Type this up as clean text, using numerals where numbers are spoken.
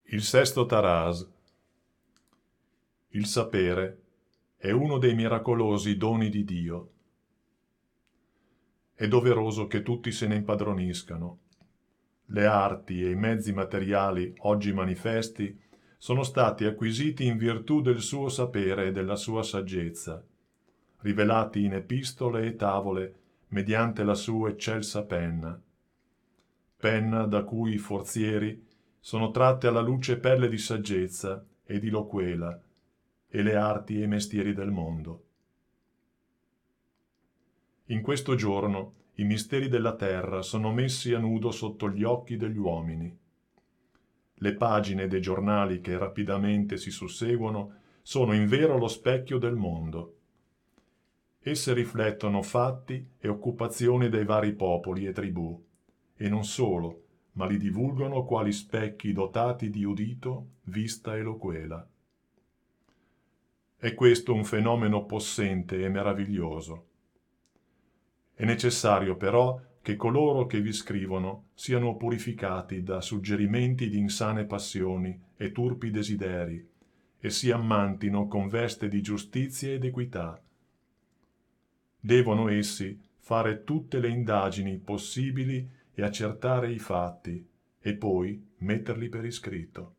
Il sesto Taras. Il sapere è uno dei miracolosi doni di Dio. È doveroso che tutti se ne impadroniscano. Le arti e i mezzi materiali oggi manifesti sono stati acquisiti in virtù del suo sapere e della sua saggezza, rivelati in epistole e tavole mediante la sua eccelsa penna da cui i forzieri sono tratte alla luce perle di saggezza e di loquela e le arti e i mestieri del mondo. In questo giorno i misteri della terra sono messi a nudo sotto gli occhi degli uomini. Le pagine dei giornali che rapidamente si susseguono sono in vero lo specchio del mondo. Esse riflettono fatti e occupazioni dei vari popoli e tribù, e non solo, ma li divulgano quali specchi dotati di udito, vista e loquela. È questo un fenomeno possente e meraviglioso. È necessario però che coloro che vi scrivono siano purificati da suggerimenti di insane passioni e turpi desideri e si ammantino con veste di giustizia ed equità. Devono essi fare tutte le indagini possibili e accertare i fatti e poi metterli per iscritto.